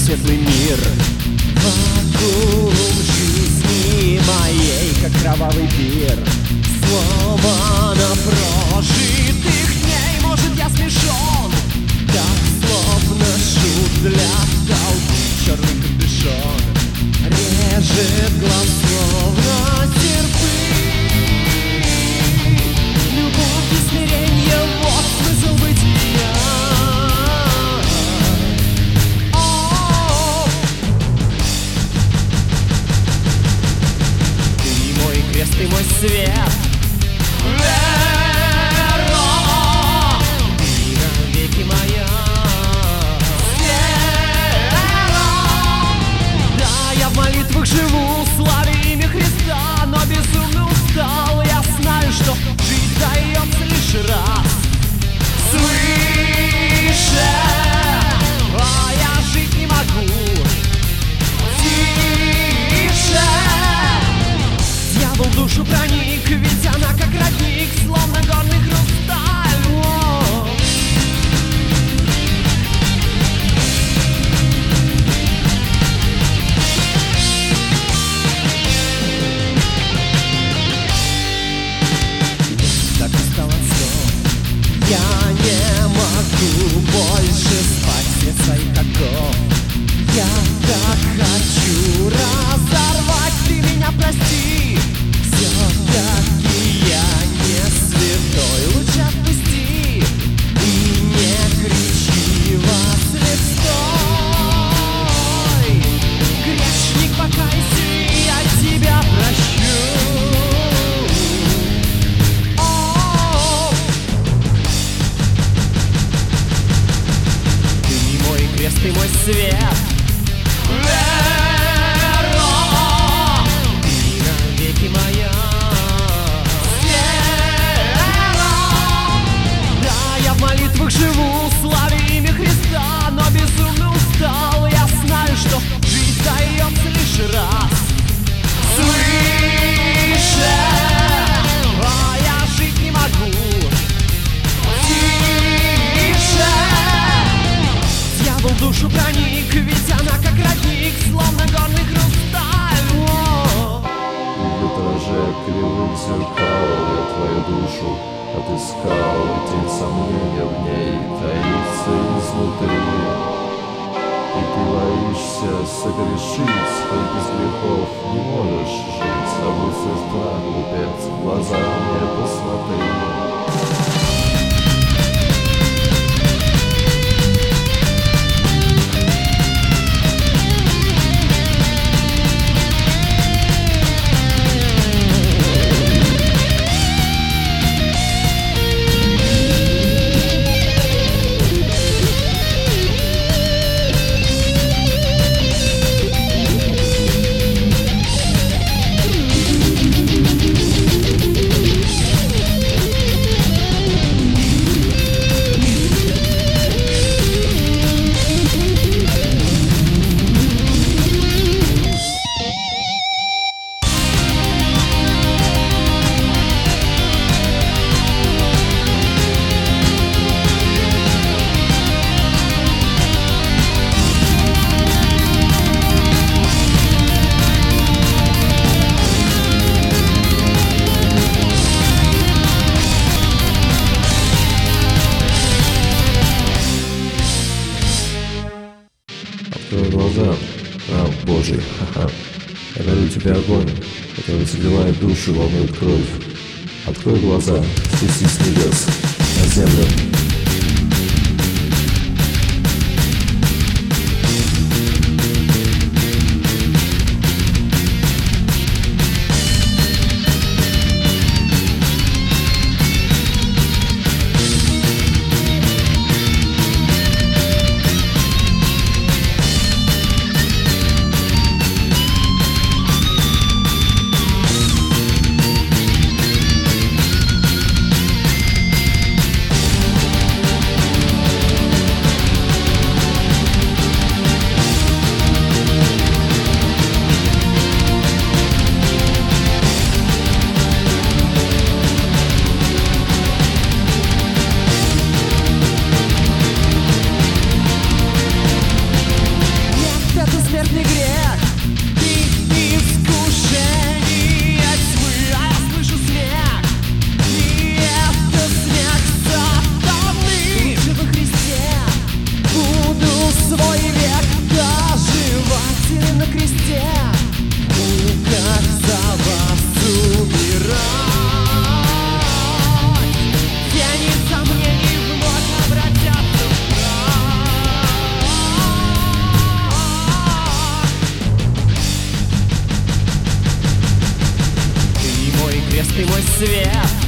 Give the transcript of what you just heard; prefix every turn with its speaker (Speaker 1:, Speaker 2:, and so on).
Speaker 1: светлый мир. Вакуум жизни моей, как кровавый пир. Сломано прожитых дней, может, я смешон, так словно шут для толпы. Черный капюшон режет глаз, словно серпы. Любовь и смиренье — вот смысл бытия. Ты мой крест, ты мой свет, вера, ты навеки моя. В молитвах живу, славя имя Христа, но безумно устал. Я знаю, что жизнь дается лишь раз свыше, а я жить не могу тише. Дьявол в душу проник, ведь она как родник, словно горный хрусталь. Я не могу больше спать среди своих оков. Я так хочу разорвать, ты меня прости. Все-таки я не святой, лучше отпусти и не кричи во след. Стой, грешник, покайся, я тебя прощу. Ты мой свет, вера, ты навеки моя. Вера. Да, я в молитвах живу, славя имя Христа, но безумно устал. Я знаю, что жизнь дается лишь раз свыше, а я жить не могу тише. Дьявол в душу проник, ведь она как родник, словно горный хрусталь.
Speaker 2: В витраже кривых зеркал я твою душу отыскал, и тень сомнения в ней таится изнутри. И ты боишься согрешить, хоть без грехов не можешь жить. А будь сестра, глупец, в глаза мне посмотри.
Speaker 3: Открой глаза, раб Божий, ха-ха. Я дарю тебе огонь, который согревает душу и волнует кровь. Открой глаза, спустись с небес на землю.
Speaker 1: свет.